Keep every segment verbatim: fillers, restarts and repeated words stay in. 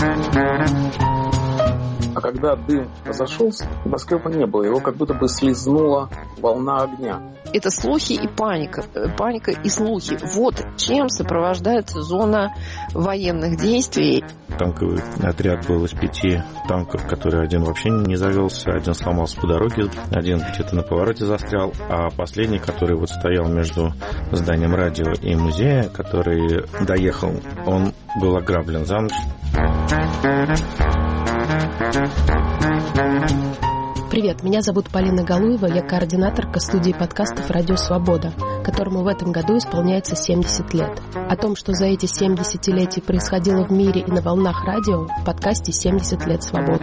А когда дым разошелся, небоскреба не было, его как будто бы слезнула волна огня. Это слухи и паника. Паника и слухи. Вот чем сопровождается зона военных действий. Танковый отряд был из пяти танков, который один вообще не завелся, один сломался по дороге, один где-то на повороте застрял, а последний, который вот стоял между зданием радио и музея, который доехал, он был ограблен за ночь. Привет, меня зовут Полина Галуева, я координаторка студии подкастов «Радио Свобода», которому в этом году исполняется семьдесят лет. О том, что за эти семь десятилетий происходило в мире и на волнах радио, в подкасте «семьдесят лет свободы».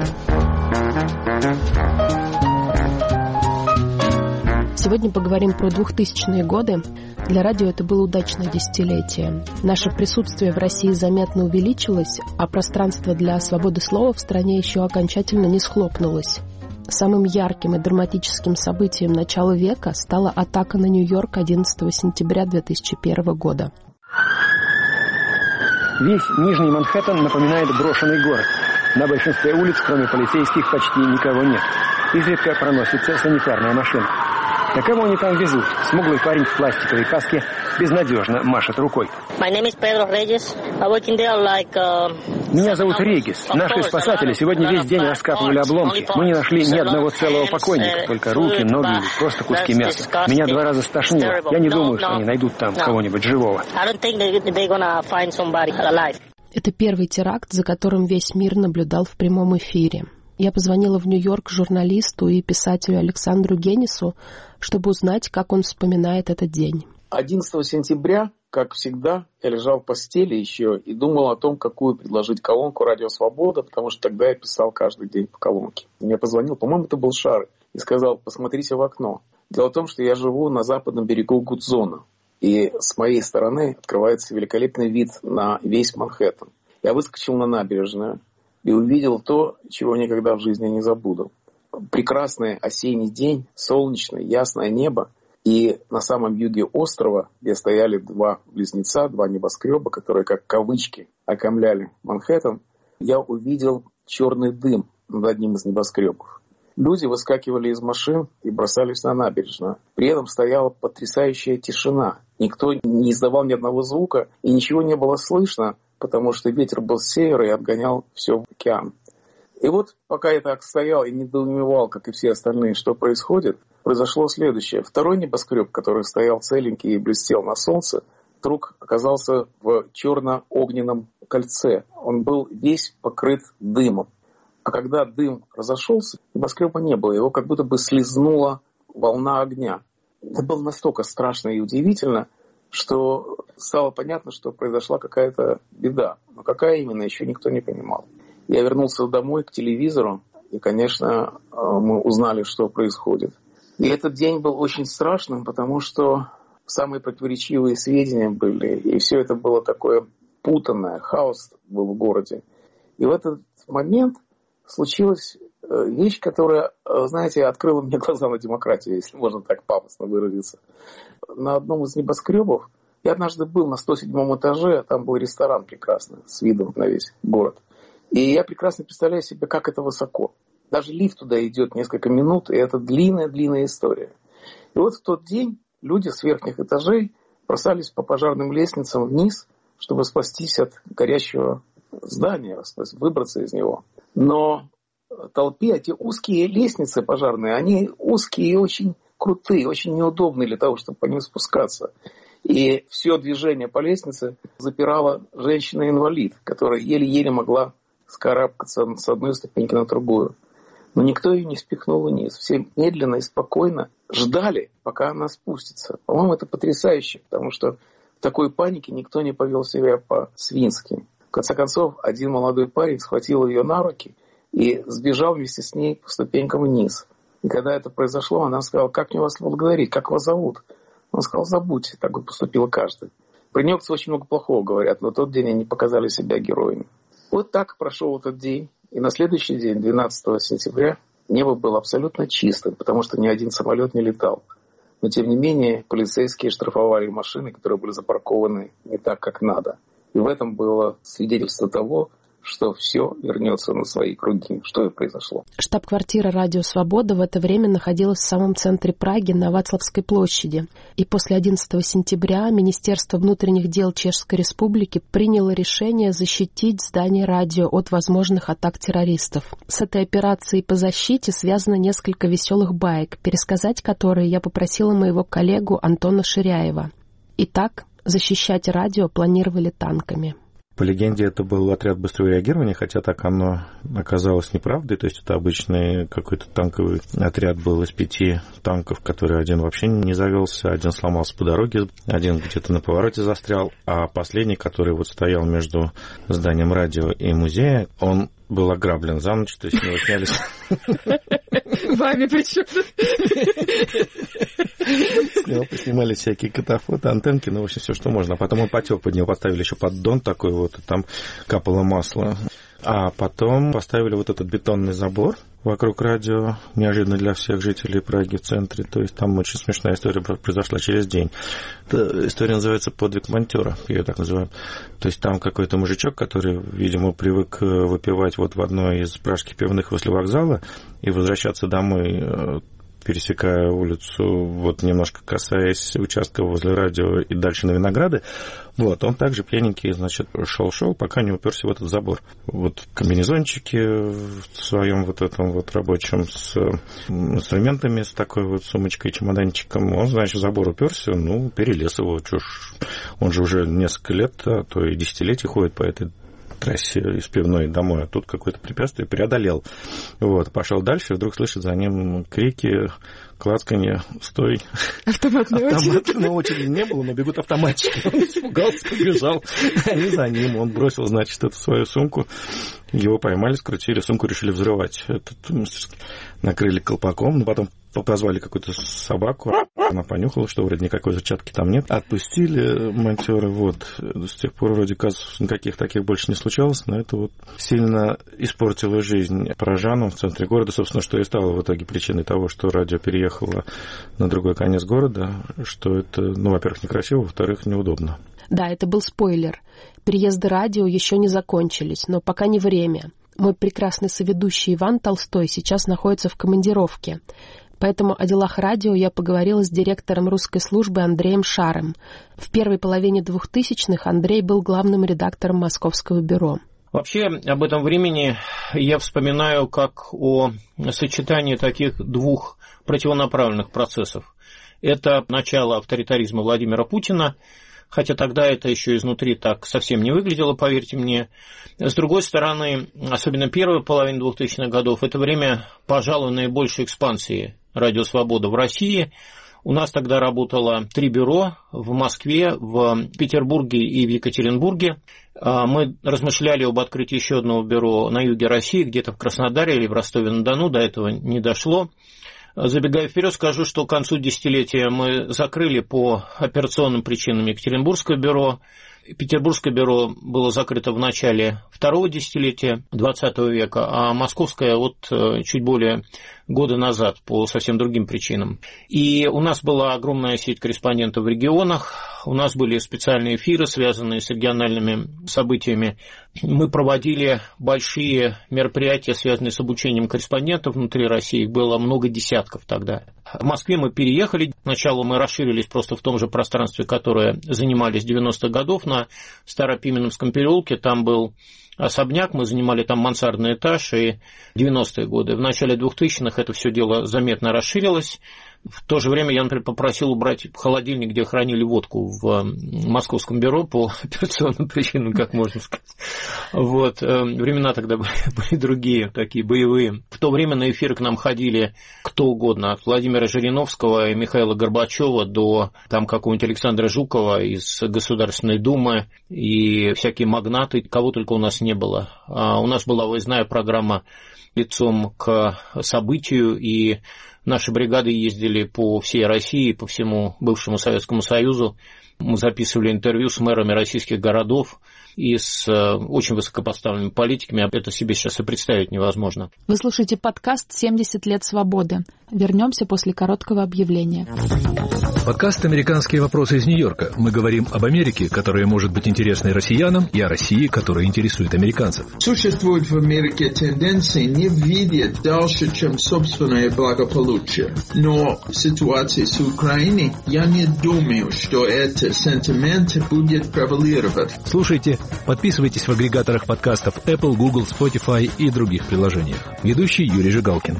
Сегодня поговорим про двухтысячные годы. Для радио это было удачное десятилетие. Наше присутствие в России заметно увеличилось, а пространство для свободы слова в стране еще окончательно не схлопнулось. Самым ярким и драматическим событием начала века стала атака на Нью-Йорк одиннадцатого сентября две тысячи первого года. Весь Нижний Манхэттен напоминает брошенный город. На большинстве улиц, кроме полицейских, почти никого нет. Изредка проносится санитарная машина. Да кого они там везут? Смуглый парень в пластиковой каске безнадежно машет рукой. Меня зовут Регис. Наши спасатели сегодня весь день раскапывали обломки. Мы не нашли ни одного целого покойника, только руки, ноги или просто куски мяса. Меня два раза стошнило. Я не думаю, что они найдут там кого-нибудь живого. Это первый теракт, за которым весь мир наблюдал в прямом эфире. Я позвонила в Нью-Йорк журналисту и писателю Александру Генису, чтобы узнать, как он вспоминает этот день. одиннадцатого сентября, как всегда, я лежал в постели еще и думал о том, какую предложить колонку «Радио Свобода», потому что тогда я писал каждый день по колонке. Мне позвонил, по-моему, это был Шар, и сказал: посмотрите в окно. Дело в том, что я живу на западном берегу Гудзона, и с моей стороны открывается великолепный вид на весь Манхэттен. Я выскочил на набережную и увидел то, чего никогда в жизни не забуду. Прекрасный осенний день, солнечное, ясное небо. И на самом юге острова, где стояли два близнеца, два небоскреба, которые как кавычки окаймляли Манхэттен, я увидел черный дым над одним из небоскребов. Люди выскакивали из машин и бросались на набережную. При этом стояла потрясающая тишина. Никто не издавал ни одного звука, и ничего не было слышно, потому что ветер был с севера и отгонял все в океан. И вот пока я так стоял и недоумевал, как и все остальные, что происходит, произошло следующее. Второй небоскреб, который стоял целенький и блестел на солнце, вдруг оказался в черно-огненном кольце. Он был весь покрыт дымом. А когда дым разошелся, небоскреба не было. Его как будто бы слезнула волна огня. Это было настолько страшно и удивительно, что стало понятно, что произошла какая-то беда. Но какая именно, еще никто не понимал. Я вернулся домой к телевизору, и, конечно, мы узнали, что происходит. И этот день был очень страшным, потому что самые противоречивые сведения были, и все это было такое путанное, хаос был в городе. И в этот момент случилась вещь, которая, знаете, открыла мне глаза на демократию, если можно так пафосно выразиться. На одном из небоскребов я однажды был на сто седьмом этаже, там был ресторан прекрасный, с видом на весь город. И я прекрасно представляю себе, как это высоко. Даже лифт туда идет несколько минут, и это длинная-длинная история. И вот в тот день люди с верхних этажей бросались по пожарным лестницам вниз, чтобы спастись от горящего здания, выбраться из него. Но толпе эти узкие лестницы пожарные, они узкие и очень крутые, очень неудобные для того, чтобы по ним спускаться. И все движение по лестнице запирала женщина-инвалид, которая еле-еле могла скарабкаться с одной ступеньки на другую. Но никто ее не спихнул вниз. Все медленно и спокойно ждали, пока она спустится. По-моему, это потрясающе, потому что в такой панике никто не повел себя по-свински. В конце концов, один молодой парень схватил ее на руки и сбежал вместе с ней по ступенькам вниз. И когда это произошло, она сказала: как мне вас благодарить, как вас зовут? Он сказал: забудьте, так бы поступил каждый. Про немцев очень много плохого говорят, но в тот день они показали себя героями. Вот так прошел этот день. И на следующий день, двенадцатого сентября, небо было абсолютно чистым, потому что ни один самолет не летал. Но, тем не менее, полицейские штрафовали машины, которые были запаркованы не так, как надо. И в этом было свидетельство того, что все вернется на свои круги. Что и произошло. Штаб-квартира «Радио Свобода» в это время находилась в самом центре Праги на Вацлавской площади. И после одиннадцатого сентября Министерство внутренних дел Чешской Республики приняло решение защитить здание радио от возможных атак террористов. С этой операцией по защите связано несколько веселых баек, пересказать которые я попросила моего коллегу Антона Ширяева. Итак, защищать радио планировали танками. По легенде, это был отряд быстрого реагирования, хотя так оно оказалось неправдой. То есть это обычный какой-то танковый отряд был из пяти танков, который один вообще не завелся, один сломался по дороге, один где-то на повороте застрял, а последний, который вот стоял между зданием радио и музея, он был ограблен за ночь, то есть с него снялись... Вами причем? С него поснимали всякие катафоты, антенки, ну, в общем, все, что можно. А потом он потек, под него поставили еще поддон такой вот, и там капало масло. А потом поставили вот этот бетонный забор вокруг радио, неожиданно для всех жителей Праги в центре. То есть там очень смешная история произошла через день. Эта история называется «Подвиг монтера», ее так называют. То есть там какой-то мужичок, который, видимо, привык выпивать вот в одной из пражских пивных возле вокзала и возвращаться домой, пересекая улицу, вот немножко касаясь участка возле радио и дальше на Винограды, вот, он также пьяненький, значит, шел-шел, пока не уперся в этот забор. Вот в комбинезончике в своем вот этом вот рабочем с инструментами, с такой вот сумочкой, чемоданчиком, он, значит, в забор уперся, ну, перелез его, чушь. Он же уже несколько лет, а то и десятилетий ходит по этой трассе из пивной домой, а тут какое-то препятствие преодолел. Вот, пошел дальше, и вдруг слышит за ним крики, клацканье, стой. Автоматная очередь. Автоматной очереди не было, но бегут автоматчики. Он испугался, побежал. Они за ним. Он бросил, значит, эту свою сумку. Его поймали, скрутили, сумку решили взрывать. Этот, накрыли колпаком, но потом позвали какую-то собаку. Она понюхала, что вроде никакой зачатки там нет. Отпустили монтера. Вот. С тех пор вроде казусов никаких таких больше не случалось, но это вот сильно испортило жизнь парижанам в центре города. Собственно, что и стало в итоге причиной того, что радио переехало на другой конец города, что это, ну, во-первых, некрасиво, во-вторых, неудобно. Да, это был спойлер. Переезды радио еще не закончились, но пока не время. Мой прекрасный соведущий Иван Толстой сейчас находится в командировке. Поэтому о делах радио я поговорила с директором русской службы Андреем Шаром. В первой половине двухтысячных Андрей был главным редактором Московского бюро. Вообще, об этом времени я вспоминаю как о сочетании таких двух противонаправленных процессов. Это начало авторитаризма Владимира Путина, хотя тогда это еще изнутри так совсем не выглядело, поверьте мне. С другой стороны, особенно первая половина двухтысячных годов, это время, пожалуй, наибольшей экспансии «Радио Свобода» в России. У нас тогда работало три бюро в Москве, в Петербурге и в Екатеринбурге. Мы размышляли об открытии еще одного бюро на юге России, где-то в Краснодаре или в Ростове-на-Дону, до этого не дошло. Забегая вперед, скажу, что к концу десятилетия мы закрыли по операционным причинам Екатеринбургское бюро. Петербургское бюро было закрыто в начале второго десятилетия двадцатого века, а московское вот чуть более года назад по совсем другим причинам. И у нас была огромная сеть корреспондентов в регионах, у нас были специальные эфиры, связанные с региональными событиями. Мы проводили большие мероприятия, связанные с обучением корреспондентов внутри России, их было много десятков тогда. В Москве мы переехали, сначала мы расширились просто в том же пространстве, которое занимались в девяностых годов на Старопименовском переулке, там был особняк, мы занимали там мансардный этаж, и в девяностые годы. В начале двухтысячных это все дело заметно расширилось. В то же время я, например, попросил убрать холодильник, где хранили водку в московском бюро по операционным причинам, как можно сказать. Вот. Времена тогда были, были другие, такие боевые. В то время на эфиры к нам ходили кто угодно, от Владимира Жириновского и Михаила Горбачева до там какого-нибудь Александра Жукова из Государственной Думы и всякие магнаты, кого только у нас не было. А у нас была выездная программа лицом к событию, и наши бригады ездили по всей России, по всему бывшему Советскому Союзу. Мы записывали интервью с мэрами российских городов и с очень высокопоставленными политиками. Это себе сейчас и представить невозможно. Вы слушаете подкаст «семьдесят лет свободы». Вернемся после короткого объявления. Подкаст «Американские вопросы» из Нью-Йорка. Мы говорим об Америке, которая может быть интересной россиянам, и о России, которая интересует американцев. Существует в Америке тенденции не видеть дальше, чем собственное благополучие. Но в ситуации с Украиной я не думаю, что этот сентимент будет превалировать. Слушайте, подписывайтесь в агрегаторах подкастов Apple, Google, Spotify и других приложениях. Ведущий Юрий Жигалкин.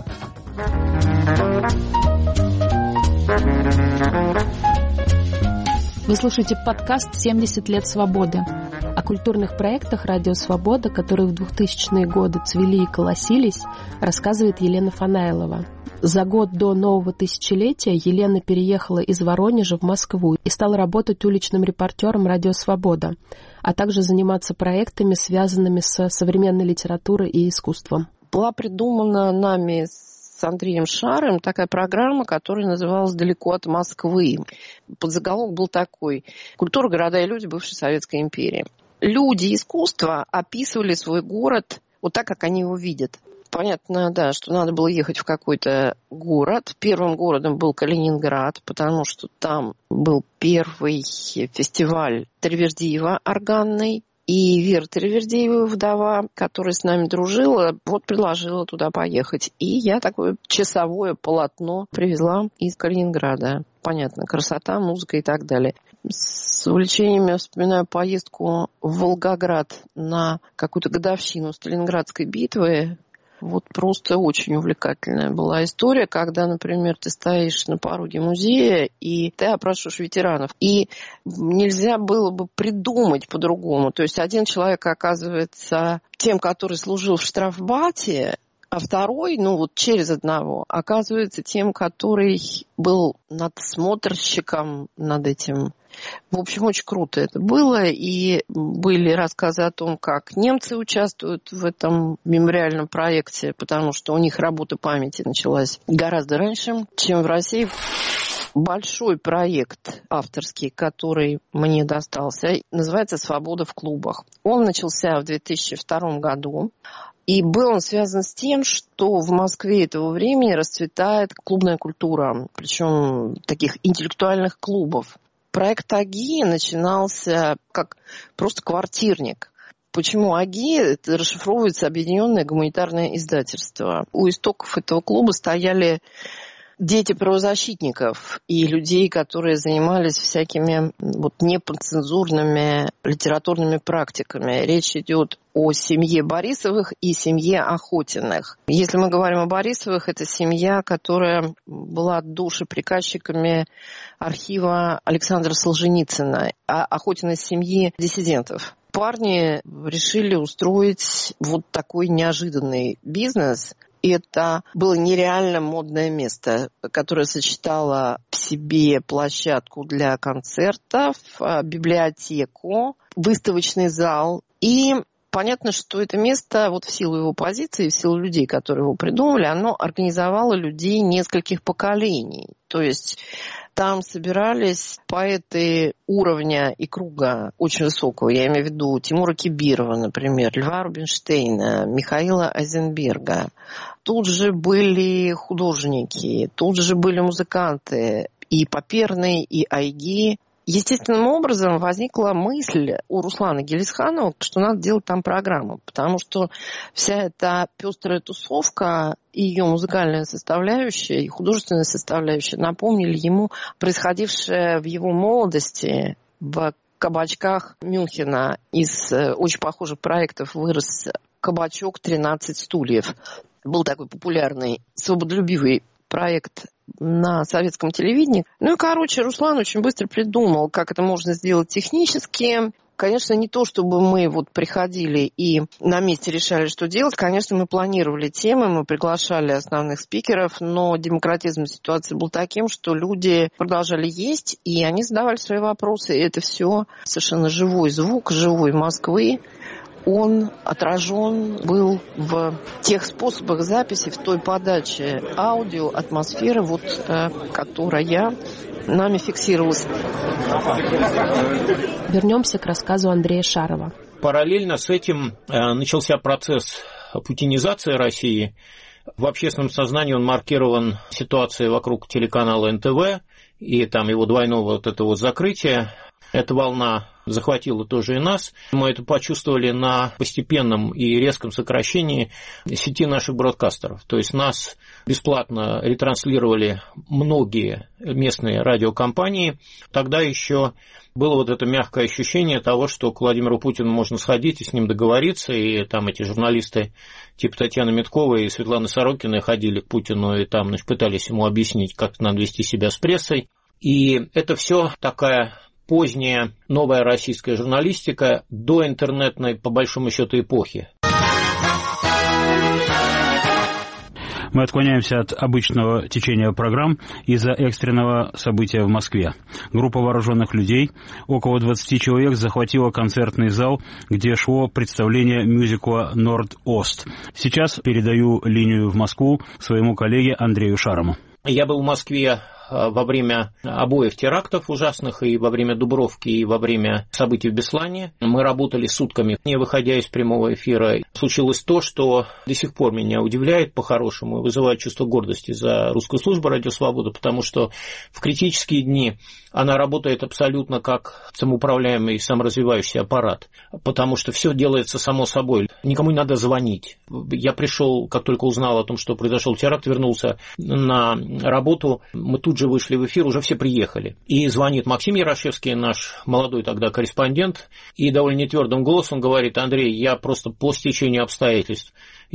Вы слушаете подкаст «семьдесят лет свободы». О культурных проектах «Радио Свобода», которые в двухтысячные годы цвели и колосились, рассказывает Елена Фанайлова. За год до нового тысячелетия Елена переехала из Воронежа в Москву и стала работать уличным репортером «Радио Свобода», а также заниматься проектами, связанными с современной литературой и искусством. Была придумана нами с Андреем Шарым такая программа, которая называлась «Далеко от Москвы». Подзаголовок был такой: «Культура, города и люди бывшей Советской империи». Люди искусства описывали свой город вот так, как они его видят. Понятно, да, что надо было ехать в какой-то город. Первым городом был Калининград, потому что там был первый фестиваль Тервердиева органный. И Вера Тервердиева, вдова, которая с нами дружила, вот предложила туда поехать. И я такое часовое полотно привезла из Калининграда. Понятно, красота, музыка и так далее. С увлечением я вспоминаю поездку в Волгоград на какую-то годовщину Сталинградской битвы. Вот просто очень увлекательная была история, когда, например, ты стоишь на пороге музея и ты опрашиваешь ветеранов. И нельзя было бы придумать по-другому. То есть один человек оказывается тем, который служил в штрафбате, а второй, ну вот через одного, оказывается тем, который был надсмотрщиком над этим. В общем, очень круто это было, и были рассказы о том, как немцы участвуют в этом мемориальном проекте, потому что у них работа памяти началась гораздо раньше, чем в России. Большой проект авторский, который мне достался, называется «Свобода в клубах». Он начался в две тысячи втором году. И был он связан с тем, что в Москве этого времени расцветает клубная культура, причем таких интеллектуальных клубов. Проект АГИ начинался как просто квартирник. Почему АГИ? Это расшифровывается Объединенное гуманитарное издательство. У истоков этого клуба стояли дети правозащитников и людей, которые занимались всякими вот неподцензурными литературными практиками. Речь идет о семье Борисовых и семье Охотиных. Если мы говорим о Борисовых, это семья, которая была душеприказчиками архива Александра Солженицына, а Охотиной семьи диссидентов. Парни решили устроить вот такой неожиданный бизнес. Это было нереально модное место, которое сочетало в себе площадку для концертов, библиотеку, выставочный зал. И понятно, что это место, вот в силу его позиции, в силу людей, которые его придумали, оно организовало людей нескольких поколений. То есть там собирались поэты уровня и круга очень высокого. Я имею в виду Тимура Кибирова, например, Льва Рубинштейна, Михаила Айзенберга. Тут же были художники, тут же были музыканты, и Паперный, и Айги. Естественным образом возникла мысль у Руслана Гелисханова, что надо делать там программу, потому что вся эта пестрая тусовка и ее музыкальная составляющая, и художественная составляющая напомнили ему происходившее в его молодости в кабачках Мюнхена. Из очень похожих проектов вырос кабачок «тринадцать стульев». Был такой популярный, свободолюбивый проект на советском телевидении. Ну и, короче, Руслан очень быстро придумал, как это можно сделать технически. Конечно, не то, чтобы мы вот приходили и на месте решали, что делать. Конечно, мы планировали темы, мы приглашали основных спикеров, но демократизм ситуации был таким, что люди продолжали есть, и они задавали свои вопросы. И это все совершенно живой звук, живой Москвы. Он отражен был в тех способах записи, в той подаче аудио, атмосферы, вот, э, которая нами фиксировалась. Вернемся к рассказу Андрея Шарова. Параллельно с этим э, начался процесс путинизации России. В общественном сознании он маркирован ситуацией вокруг телеканала эн тэ вэ и там его двойного вот этого закрытия. Эта волна захватила тоже и нас. Мы это почувствовали на постепенном и резком сокращении сети наших бродкастеров. То есть нас бесплатно ретранслировали многие местные радиокомпании. Тогда еще было вот это мягкое ощущение того, что к Владимиру Путину можно сходить и с ним договориться, и там эти журналисты типа Татьяны Митковой и Светланы Сорокиной ходили к Путину и там, значит, пытались ему объяснить, как надо вести себя с прессой. И это все такая поздняя новая российская журналистика до интернетной, по большому счету, эпохи. Мы отклоняемся от обычного течения программ из-за экстренного события в Москве. Группа вооруженных людей, около двадцати человек, захватила концертный зал, где шло представление мюзикла «Норд-Ост». Сейчас передаю линию в Москву своему коллеге Андрею Шарому. Я был в Москве во время обоих терактов ужасных, и во время Дубровки, и во время событий в Беслане. Мы работали сутками, не выходя из прямого эфира. Случилось то, что до сих пор меня удивляет по-хорошему, вызывает чувство гордости за русскую службу «Радио Свобода», потому что в критические дни она работает абсолютно как самоуправляемый, саморазвивающийся аппарат, потому что все делается само собой, никому не надо звонить. Я пришел, как только узнал о том, что произошел теракт, вернулся на работу, мы тут же вышли в эфир, уже все приехали. И звонит Максим Ярошевский, наш молодой тогда корреспондент, и довольно нетвердым голосом говорит: Андрей, я просто по стечению обстоятельств.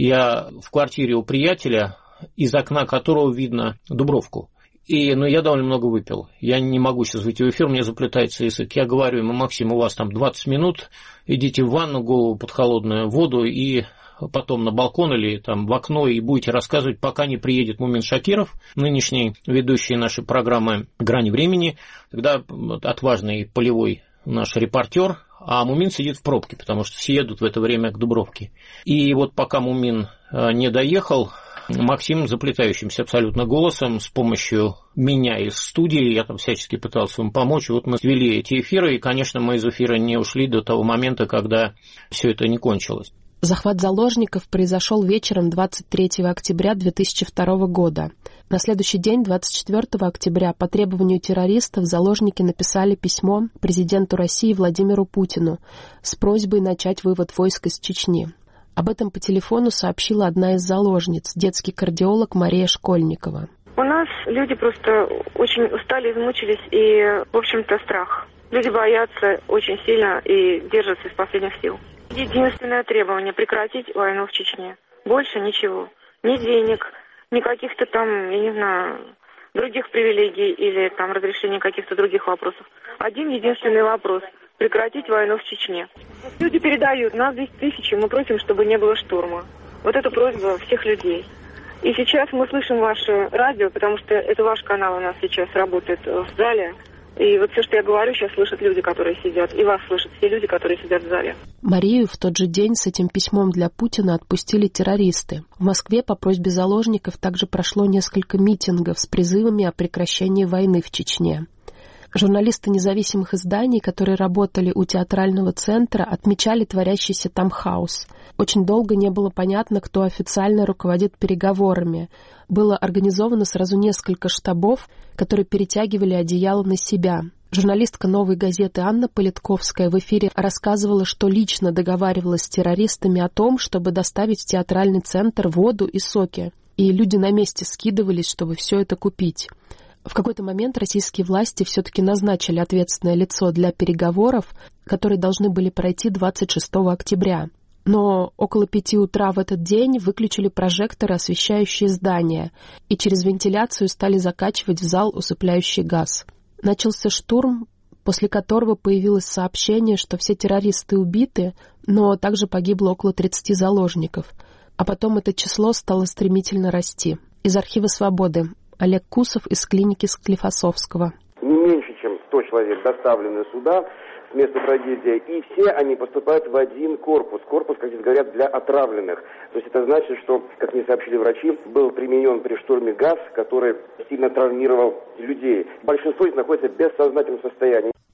Я в квартире у приятеля, из окна которого видно Дубровку. И, ну, я довольно много выпил. Я не могу сейчас выйти в эфир, мне заплетается язык. Я говорю ему: Максим, у вас там двадцать минут, идите в ванну, голову под холодную воду и потом на балкон или там в окно, и будете рассказывать, пока не приедет Мумин Шакиров, нынешний ведущий нашей программы «Грани времени», тогда отважный полевой наш репортер, а Мумин сидит в пробке, потому что все едут в это время к Дубровке. И вот пока Мумин не доехал, Максим заплетающимся абсолютно голосом с помощью меня из студии, я там всячески пытался ему помочь, вот мы вели эти эфиры, и, конечно, мы из эфира не ушли до того момента, когда все это не кончилось. Захват заложников произошел вечером двадцать третьего октября две тысячи второго года. На следующий день, двадцать четвёртого октября, по требованию террористов заложники написали письмо президенту России Владимиру Путину с просьбой начать вывод войск из Чечни. Об этом по телефону сообщила одна из заложниц, детский кардиолог Мария Школьникова. У нас люди просто очень устали, измучились, и, в общем-то, страх. Люди боятся очень сильно и держатся из последних сил. Единственное требование — прекратить войну в Чечне. Больше ничего. Ни денег, ни каких-то там, я не знаю, других привилегий или там разрешения каких-то других вопросов. Один единственный вопрос — прекратить войну в Чечне. Люди передают, нас двести тысяч, мы просим, чтобы не было штурма. Вот это просьба всех людей. И сейчас мы слышим ваше радио, потому что это ваш канал у нас сейчас работает в зале. И вот все, что я говорю, сейчас слышат люди, которые сидят. И вас слышат все люди, которые сидят в зале. Марию в тот же день с этим письмом для Путина отпустили террористы. В Москве по просьбе заложников также прошло несколько митингов с призывами о прекращении войны в Чечне. Журналисты независимых изданий, которые работали у театрального центра, отмечали творящийся там хаос. Очень долго не было понятно, кто официально руководит переговорами. Было организовано сразу несколько штабов, которые перетягивали одеяло на себя. Журналистка «Новой газеты» Анна Политковская в эфире рассказывала, что лично договаривалась с террористами о том, чтобы доставить в театральный центр воду и соки. И люди на месте скидывались, чтобы все это купить. В какой-то момент российские власти все-таки назначили ответственное лицо для переговоров, которые должны были пройти двадцать шестого октября. Но около пяти утра в этот день выключили прожекторы, освещающие здание, и через вентиляцию стали закачивать в зал усыпляющий газ. Начался штурм, после которого появилось сообщение, что все террористы убиты, но также погибло около тридцати заложников. А потом это число стало стремительно расти. Из архива «Свободы» Олег Кусов из клиники Склифосовского. Не меньше, чем сто человек доставлены сюда с места трагедии, и все они поступают в один корпус. Корпус, как здесь говорят, для отравленных. То есть это значит, что, как мне сообщили врачи, был применен при штурме газ, который сильно травмировал людей. Большинство из них находится в бессознательном состоянии.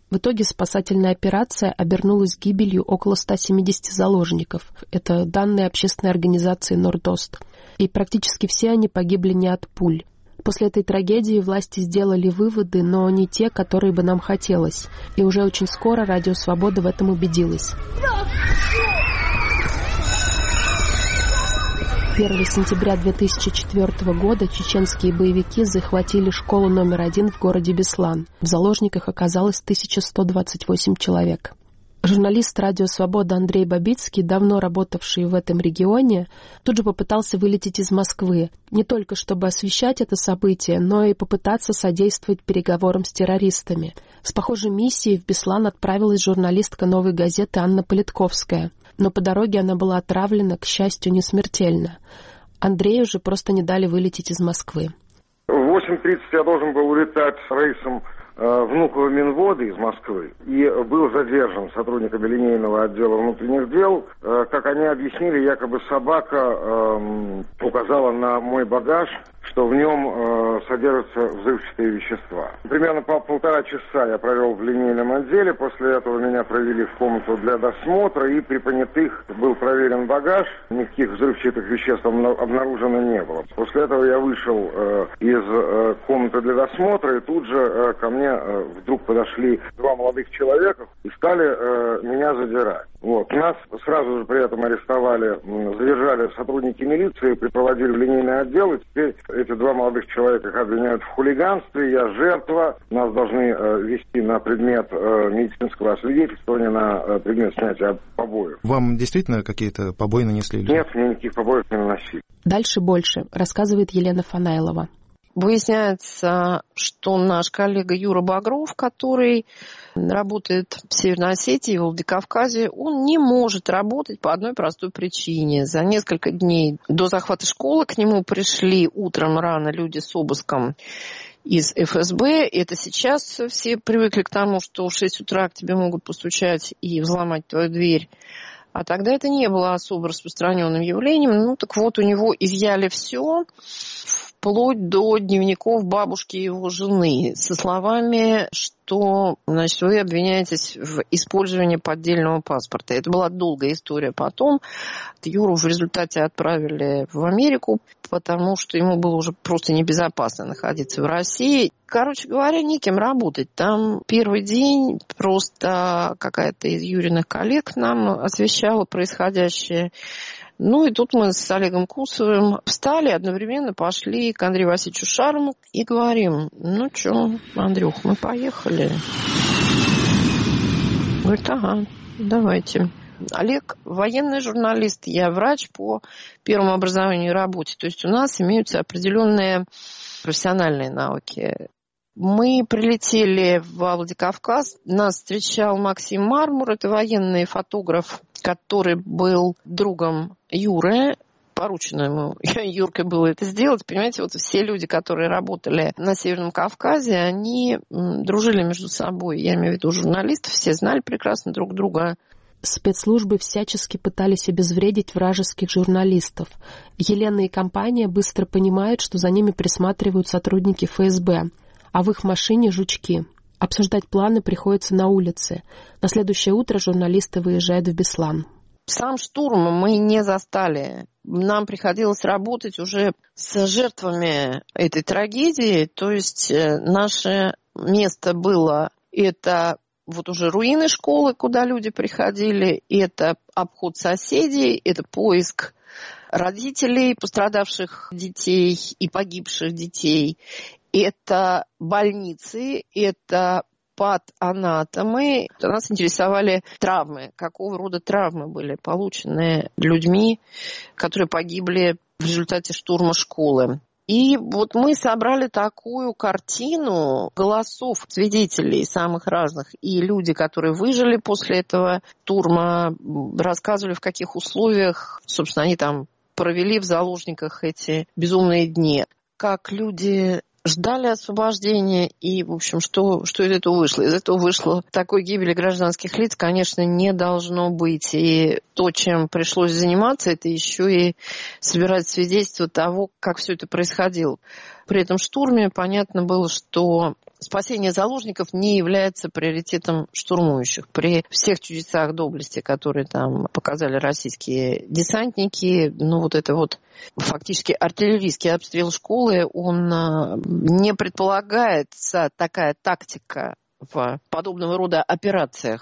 В итоге спасательная операция обернулась гибелью около ста семидесяти заложников. Это данные общественной организации «Нордост». И практически все они погибли не от пуль. После этой трагедии власти сделали выводы, но не те, которые бы нам хотелось. И уже очень скоро Радио Свобода в этом убедилась. первого сентября две тысячи четвёртого года чеченские боевики захватили школу номер один в городе Беслан. В заложниках оказалось тысяча сто двадцать восемь человек. Журналист «Радио Свобода» Андрей Бабицкий, давно работавший в этом регионе, тут же попытался вылететь из Москвы, не только чтобы освещать это событие, но и попытаться содействовать переговорам с террористами. С похожей миссией в Беслан отправилась журналистка «Новой газеты» Анна Политковская, но по дороге она была отравлена, к счастью, не смертельно. Андрею же просто не дали вылететь из Москвы. В восемь тридцать я должен был улетать с рейсом Внуково Минводы из Москвы и был задержан сотрудниками линейного отдела внутренних дел. Как они объяснили, якобы собака э, указала на мой багаж, что в нем э, содержатся взрывчатые вещества. Примерно по полтора часа я провел в линейном отделе, после этого меня провели в комнату для досмотра, и при понятых был проверен багаж, никаких взрывчатых веществ обнаружено не было. После этого я вышел э, из э, комнаты для досмотра, и тут же э, ко мне э, вдруг подошли два молодых человека и стали э, меня задирать. Вот. Нас сразу же при этом арестовали, задержали сотрудники милиции, припроводили в линейный отдел, и теперь эти два молодых человека их обвиняют в хулиганстве, я жертва, нас должны э, вести на предмет э, медицинского освидетельствования, на э, предмет снятия побоев. Вам действительно какие-то побои нанесли? Нет, мне никаких побоев не наносили. Дальше больше, рассказывает Елена Фанайлова. Выясняется, что наш коллега Юра Багров, который работает в Северной Осетии и в Владикавказе, он не может работать по одной простой причине. За несколько дней до захвата школы к нему пришли утром рано люди с обыском из эф эс бэ. Это сейчас все привыкли к тому, что в шесть утра к тебе могут постучать и взломать твою дверь. А тогда это не было особо распространенным явлением. Ну, так вот, у него изъяли все, вплоть до дневников бабушки его жены, со словами, что, значит, вы обвиняетесь в использовании поддельного паспорта. Это была долгая история потом. Юру в результате отправили в Америку, потому что ему было уже просто небезопасно находиться в России. Короче говоря, неким работать. Там первый день просто какая-то из Юриных коллег нам освещала происходящее. Ну и тут мы с Олегом Кусовым встали, одновременно пошли к Андрею Васильевичу Шарому и говорим: ну что, Андрюх, мы поехали. Говорит: ага, давайте. Олег военный журналист, я врач по первому образованию и работе. То есть у нас имеются определенные профессиональные навыки. Мы прилетели в Владикавказ, нас встречал Максим Мармур, это военный фотограф, который был другом Юры. Поручено ему Юркой было это сделать. Понимаете, вот все люди, которые работали на Северном Кавказе, они дружили между собой. Я имею в виду журналистов, все знали прекрасно друг друга. Спецслужбы всячески пытались обезвредить вражеских журналистов. Елена и компания быстро понимают, что за ними присматривают сотрудники эф эс бэ, а в их машине жучки. Обсуждать планы приходится на улице. На следующее утро журналисты выезжают в Беслан. Сам штурм мы не застали. Нам приходилось работать уже с жертвами этой трагедии. То есть наше место было это вот уже руины школы, куда люди приходили, это обход соседей, это поиск родителей пострадавших детей и погибших детей, это больницы, это патанатомы. Нас интересовали травмы, какого рода травмы были получены людьми, которые погибли в результате штурма школы. И вот мы собрали такую картину голосов свидетелей самых разных. И люди, которые выжили после этого штурма, рассказывали, в каких условиях, собственно, они там провели в заложниках эти безумные дни. Как люди ждали освобождения и, в общем, что, что из этого вышло? Из этого вышло такой гибели гражданских лиц, конечно, не должно быть. И то, чем пришлось заниматься, это еще и собирать свидетельства того, как все это происходило. При этом штурме понятно было, что спасение заложников не является приоритетом штурмующих. При всех чудесах доблести, которые там показали российские десантники, ну вот это вот фактически артиллерийский обстрел школы, он не предполагается такая тактика в подобного рода операциях.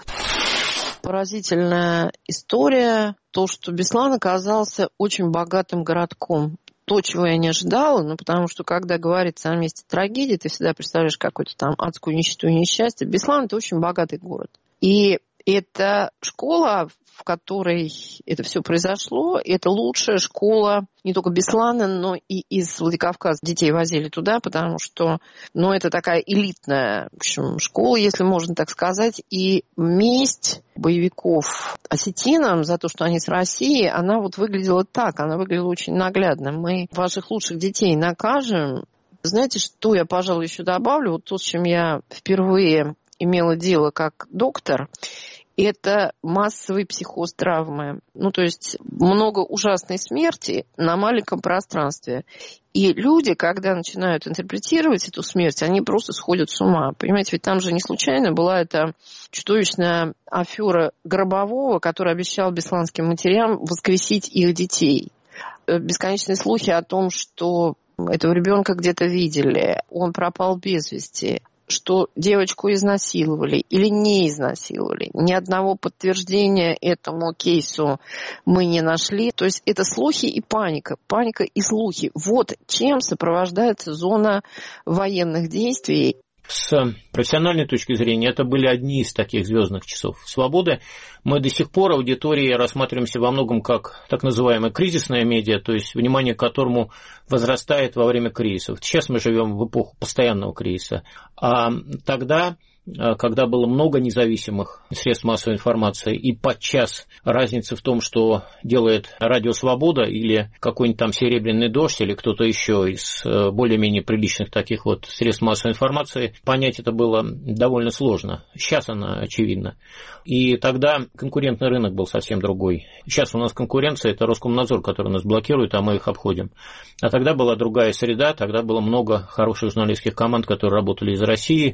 Поразительная история, то, что Беслан оказался очень богатым городком. То, чего я не ожидала, ну, потому что, когда говорится о месте трагедии, ты всегда представляешь какую-то там адскую нищету и несчастье. Беслан – это очень богатый город. И эта школа, в которой это все произошло, это лучшая школа не только Беслана, но и из Владикавказа. Детей возили туда, потому что, ну, это такая элитная, в общем, школа, если можно так сказать. И месть боевиков осетинам за то, что они с Россией, она вот выглядела так, она выглядела очень наглядно. Мы ваших лучших детей накажем. Знаете, что я, пожалуй, еще добавлю? Вот то, с чем я впервые имела дело как доктор, это массовый психоз травмы. Ну, то есть много ужасной смерти на маленьком пространстве. И люди, когда начинают интерпретировать эту смерть, они просто сходят с ума. Понимаете, ведь там же не случайно была эта чудовищная афера Гробового, который обещал бесланским матерям воскресить их детей. Бесконечные слухи о том, что этого ребенка где-то видели, он пропал без вести, что девочку изнасиловали или не изнасиловали. Ни одного подтверждения этому кейсу мы не нашли. То есть это слухи и паника. Паника и слухи. Вот чем сопровождается зона военных действий. С профессиональной точки зрения, это были одни из таких звездных часов свободы. Мы до сих пор аудитории рассматриваемся во многом как так называемая кризисная медиа, то есть внимание к которому возрастает во время кризисов. Сейчас мы живем в эпоху постоянного кризиса. А тогда, когда было много независимых средств массовой информации, и подчас разница в том, что делает Радио Свобода или какой-нибудь там Серебряный дождь или кто-то еще из более-менее приличных таких вот средств массовой информации, понять это было довольно сложно. Сейчас она очевидна. И тогда конкурентный рынок был совсем другой. Сейчас у нас конкуренция, это Роскомнадзор, который нас блокирует, а мы их обходим. А тогда была другая среда, тогда было много хороших журналистских команд, которые работали из России.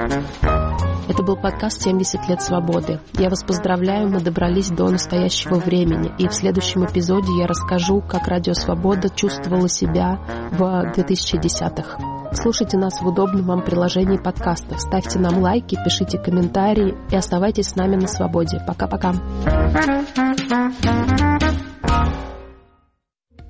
Это был подкаст «семьдесят лет свободы». Я вас поздравляю, мы добрались до настоящего времени. И в следующем эпизоде я расскажу, как Радио Свобода чувствовала себя в две тысячи десятых. Слушайте нас в удобном вам приложении подкастов. Ставьте нам лайки, пишите комментарии и оставайтесь с нами на свободе. Пока-пока.